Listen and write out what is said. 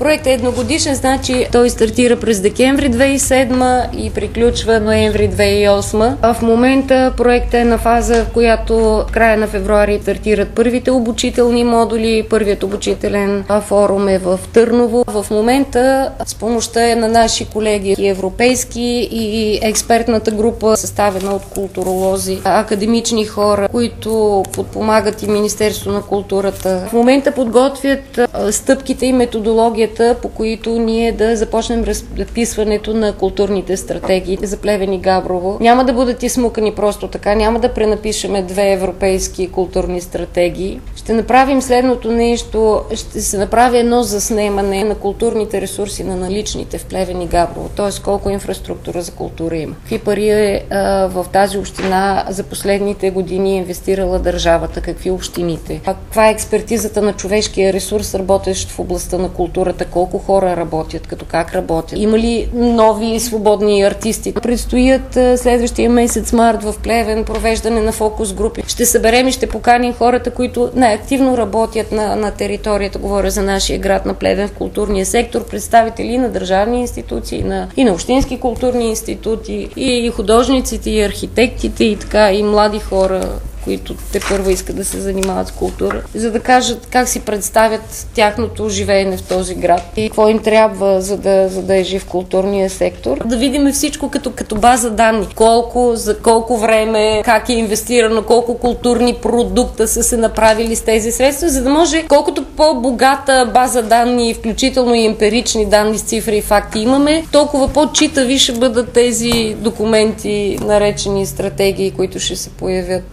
Проектът е едногодишен, значи той стартира през декември 2007 и приключва ноември 2008. В момента проектът е на фаза, в която в края на февруари стартират първите обучителни модули. Първият обучителен форум е в Търново. В момента с помощта на наши колеги европейски и експертната група, съставена от културолози, академични хора, които подпомагат и Министерство на културата. В момента подготвят стъпките и методологията, по които ние да започнем разписването на културните стратегии за Плевен и Габрово. Няма да бъдат изсмукани просто така, няма да пренапишеме две европейски културни стратегии. Ще направим следното нещо, ще се направи едно заснемане на културните ресурси на наличните в Плевен и Габрово, т.е. колко инфраструктура за култура има. Какви пари в тази община за последните години е инвестирала държавата, какви общините. Каква е експертизата на човешкия ресурс, работещ в областта на културата, колко хора работят, като как работят. Има ли нови свободни артисти? Предстоят следващия месец март в Плевен провеждане на фокус групи. Ще съберем и ще поканим хората, които най-активно работят на територията, говоря за нашия град на Плевен в културния сектор, представители на държавни институции, и на общински културни институти, и художниците, и архитектите, и така, и млади хора, които те първо искат да се занимават с култура, за да кажат как си представят тяхното живеене в този град и какво им трябва, за да е жив културния сектор. Да видим всичко като база данни. Колко, за колко време, как е инвестирано, колко културни продукта са се направили с тези средства, за да може колкото по-богата база данни, включително и емпирични данни с цифри и факти имаме, толкова по-читави ще бъдат тези документи, наречени стратегии, които ще се появят.